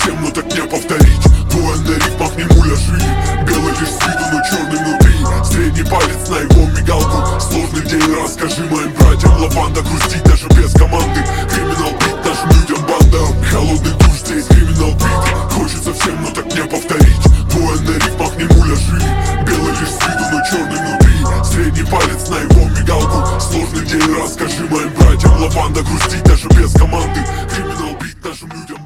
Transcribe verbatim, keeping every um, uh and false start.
всем, но так не повторить. Двое на рифмах не муляжи, белый лишь с виду, но черный внутри. Средний палец на его мигалку, сложный день, расскажи моим братьям. Лаванда грустит даже без команды, криминал бит нашим людям банда. Холодный душ, здесь криминал бит, хочется всем, но так не повторить. Двое на рифмах не муляжи, белый лишь с виду, но черный внутри. Средний палец на его мигалку, сложный день, расскажи моим братьям. Лаванда грустит даже без команды, криминал бит нашим людям.